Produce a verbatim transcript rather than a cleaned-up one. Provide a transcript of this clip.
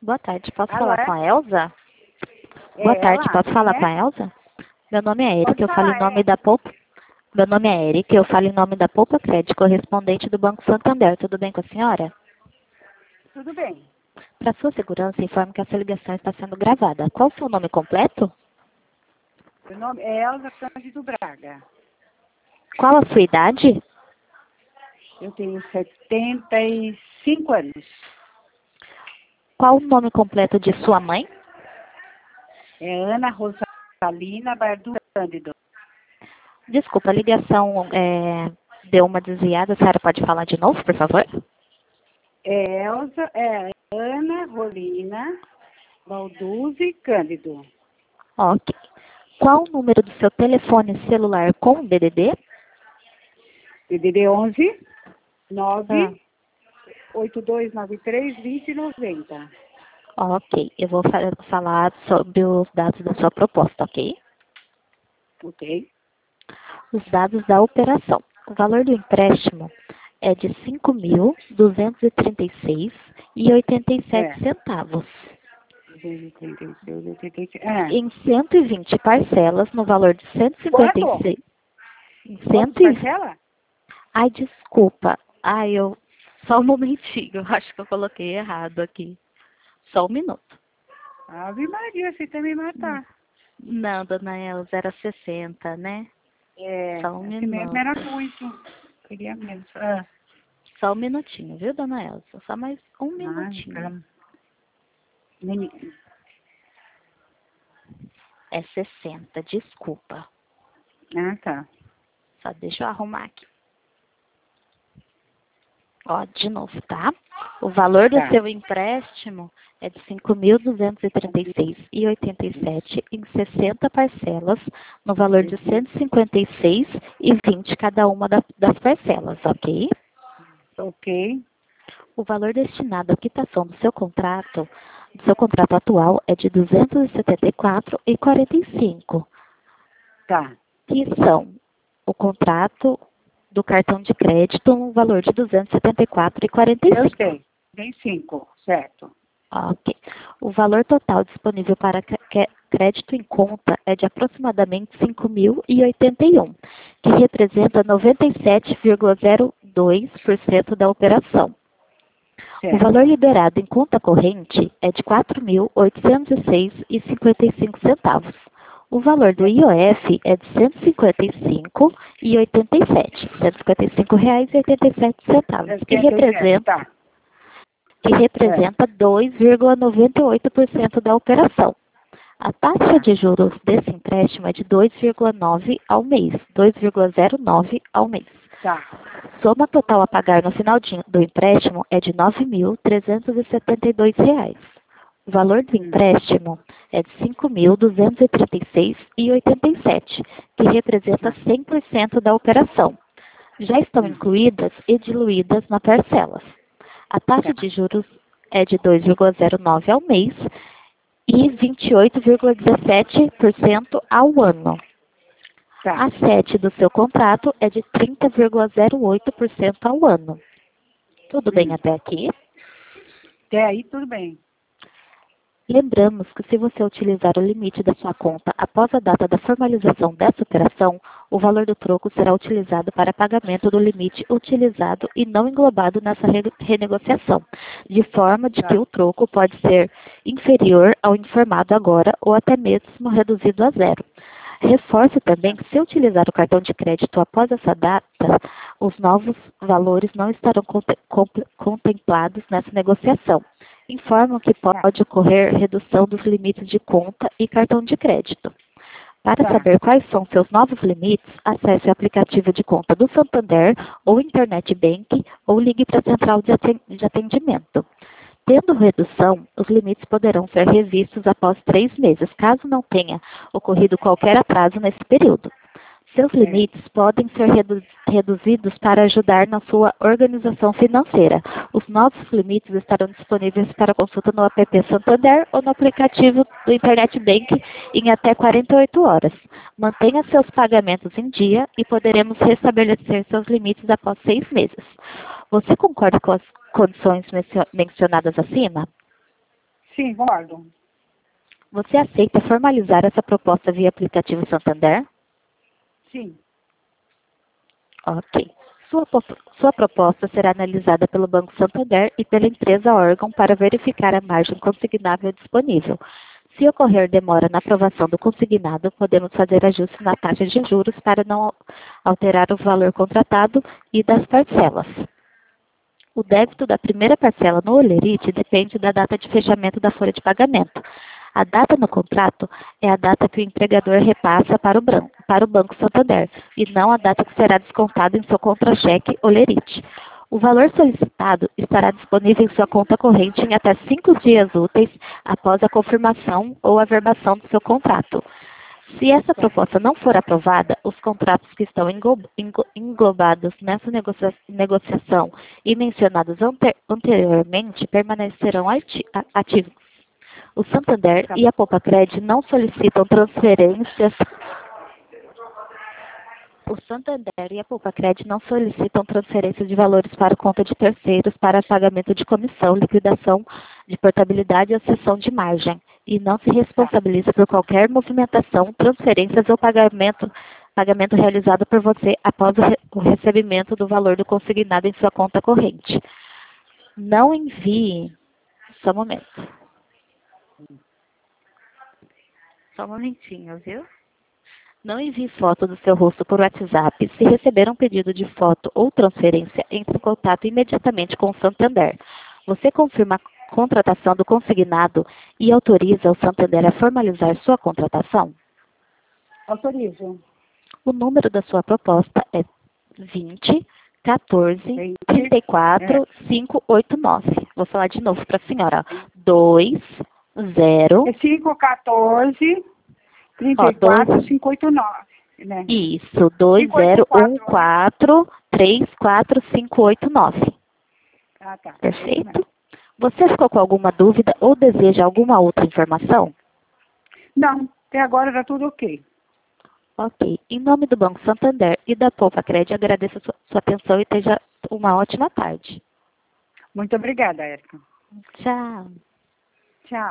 Boa tarde, posso Alô, falar é? com a Elza? É Boa tarde, ela? posso Quem falar é? com a Elza? Meu nome é Eric, Pode eu falo em falar, nome é. da Poupa. Meu nome é Eric, eu falo em nome da Poupa Crédito, correspondente do Banco Santander. Tudo bem com a senhora? Tudo bem. Para sua segurança, informo que essa ligação está sendo gravada. Qual o seu nome completo? Meu nome é Elza Cândido Braga. Qual a sua idade? Eu tenho setenta e cinco anos. Qual o nome completo de sua mãe? É Ana Rosalina Bardu Cândido. Desculpa, a ligação é, deu uma desviada. A senhora pode falar de novo, por favor? É Elza, é Ana Rolina Balduzzi Cândido. Ok. Qual o número do seu telefone celular com D D D? D D D onze Ah. nove oito dois nove três dois zero nove zero. Ok, eu vou fa- falar sobre os dados da sua proposta, ok? Ok? Os dados da operação. O valor do empréstimo é de cinco mil duzentos e trinta e seis reais e oitenta e É. sete centavos. duzentos e trinta e seis, oitenta e seis. É. Em cento e vinte parcelas, no valor de cento e cinquenta e Quanto? seis. Em Quanto cento e... parcela? Ai, desculpa. Ai, eu... Só um momentinho, acho que eu coloquei errado aqui. Só um minuto. Ave Maria, você também matar. Não, dona Elza, era sessenta, né? É, Só um assim mesmo minuto. era muito. Queria menos. Ah, Só um minutinho, viu, dona Elza? Só mais um ah, minutinho. pera- Meni- É sessenta, desculpa. ah, tá. Só deixa eu arrumar aqui. Ó, de novo, tá? O valor do Tá. seu empréstimo é de cinco mil duzentos e trinta e seis reais e oitenta e sete em sessenta parcelas, no valor de cento e cinquenta e seis reais e vinte cada uma da- das parcelas, ok? Ok. O valor destinado à quitação do seu contrato, do seu contrato atual é de duzentos e setenta e quatro reais e quarenta e cinco centavos. Tá. Que são o contrato do cartão de crédito no valor de duzentos e setenta e quatro reais e quarenta e Eu cinco sei. Tem cinco, certo. centavos. Ok. O valor total disponível para cre- cre- crédito em conta é de aproximadamente cinco mil e oitenta e um, que representa noventa e sete vírgula zero dois por cento da operação. O Certo. valor liberado em conta corrente é de quatro mil oitocentos e seis reais e cinquenta e cinco centavos. O valor do I O F é de cento e cinquenta e cinco reais e oitenta e sete centavos. cento e cinquenta e cinco reais e oitenta e sete centavos, que setenta e sete, representa, tá. que representa dois vírgula noventa e oito por cento da operação. A taxa Tá. de juros desse empréstimo é de dois vírgula nove ao mês, dois vírgula zero nove ao mês. Tá. Soma total a pagar no final de- do empréstimo é de nove mil trezentos e setenta e dois reais. O valor do Hum. empréstimo é de cinco mil duzentos e trinta e seis reais e oitenta e sete centavos, que representa Tá. cem por cento da operação. Já estão Hum. incluídas e diluídas na parcelas. A taxa Tá. de juros é de dois vírgula zero nove ao mês e vinte e oito vírgula dezessete por cento ao ano. Tá. A sede do seu contrato é de trinta vírgula zero oito por cento ao ano. Tudo bem Hum. até aqui? Até aí tudo bem. Lembramos que se você utilizar o limite da sua conta após a data da formalização dessa operação, o valor do troco será utilizado para pagamento do limite utilizado e não englobado nessa re- renegociação, de forma de Tá. que o troco pode ser inferior ao informado agora ou até mesmo reduzido a zero. Reforço também que se utilizar o cartão de crédito após essa data, os novos valores não estarão conte- comple- contemplados nessa negociação. Informam que Tá. pode ocorrer redução dos limites de conta e cartão de crédito. Para Tá. saber quais são seus novos limites, acesse o aplicativo de conta do Santander ou Internet Bank ou ligue para a central de aten- de atendimento. Tendo redução, os limites poderão ser revistos após três meses, caso não tenha ocorrido qualquer atraso nesse período. Seus É. limites podem ser redu- reduzidos para ajudar na sua organização financeira. Os novos limites estarão disponíveis para consulta no app Santander ou no aplicativo do Internet Bank em até quarenta e oito horas. Mantenha seus pagamentos em dia e poderemos restabelecer seus limites após seis meses. Você concorda com as condições mencio- mencionadas acima? Sim, concordo. Você aceita formalizar essa proposta via aplicativo Santander? Sim. Ok. Sua, sua proposta será analisada pelo Banco Santander e pela empresa órgão para verificar a margem consignável disponível. Se ocorrer demora na aprovação do consignado, podemos fazer ajustes na taxa de juros para não alterar o valor contratado e das parcelas. O débito da primeira parcela no Olerite depende da data de fechamento da folha de pagamento. A data no contrato é a data que o empregador repassa para o, branco, para o Banco Santander, e não a data que será descontada em seu contra-cheque Olerite. O valor solicitado estará disponível em sua conta corrente em até cinco dias úteis após a confirmação ou averbação do seu contrato. Se essa proposta não for aprovada, os contratos que estão englobados nessa negocia negociação e mencionados ante anteriormente permanecerão ativos. O Santander e a Poupa-Cred não solicitam transferências. O Santander e a Poupa-Cred não solicitam transferências de valores para conta de terceiros para pagamento de comissão, liquidação de portabilidade e cessão de margem, e não se responsabiliza por qualquer movimentação, transferências ou pagamento, pagamento realizado por você após o, re o recebimento do valor do consignado em sua conta corrente. Não envie... Só um momento. Só um momentinho, viu? Não envie foto do seu rosto por WhatsApp. Se receber um pedido de foto ou transferência, entre em contato imediatamente com o Santander. Você confirma a contratação do consignado e autoriza o Santander a formalizar sua contratação? Autorizo. O número da sua proposta é vinte, quatorze, trinta e quatro, quinhentos e oitenta e nove. Vou falar de novo para a senhora. dois, zero... É cinco, quatorze, trinta e quatro, quinhentos e oitenta e nove. Né? Isso, dois zero um quatro, três quatro cinco oito nove. Ah, tá. Perfeito. Você ficou com alguma dúvida ou deseja alguma outra informação? Não, até agora está tudo ok. Ok. Em nome do Banco Santander e da Poupa-Cred, agradeço a sua, sua atenção e tenha uma ótima tarde. Muito obrigada, Érica. Tchau.